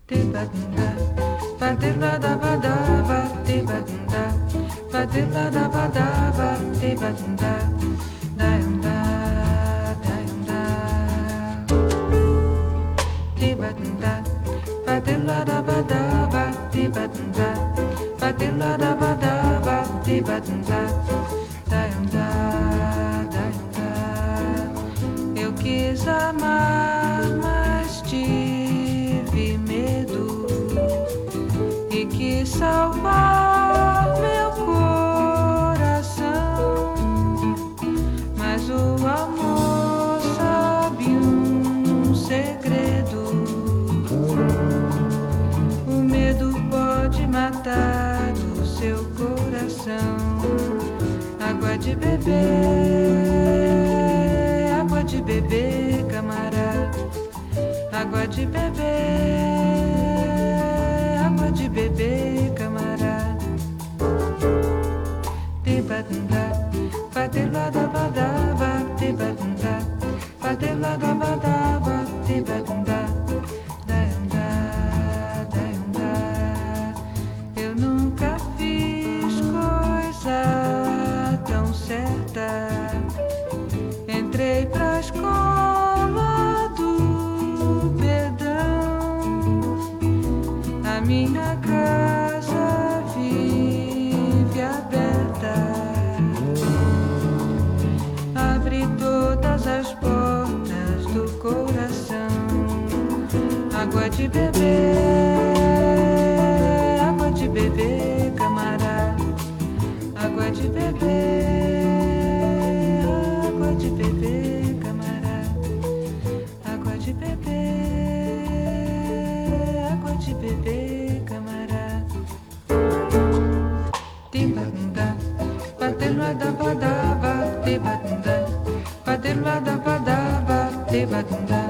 Tibadunda, badilladabadaba, tibadunda, badilladabadaba, tibadunda, dayunda, dayunda. Tibadunda, badilladabadaba, tibadunda, badilladabadaba, tibadunda, dayunda, dayunda. Eu quis amar, mas tive medo e quis salvar meu coração, mas o amor sabe um segredo. O medo pode matar o seu coração. Água de beber, água de beber, camarada. Água de beber, água de beber, camarada. Tibadunda, badilladabadaba, tibadunda, badilladabadaba, tibadunda, dayunda, dayunda. Eu nunca fiz coisa tão certa. Entrei pra escola do perdão. A minha casa vive aberta. Abre todas as portas do coração. Água de beber, água de beber, camarada. Água de beber, água de beber, camarada. Água de beber, água de beber, camarada. Tibadunda, badilladabadaba, tibadunda, badilladabadaba, tibadunda.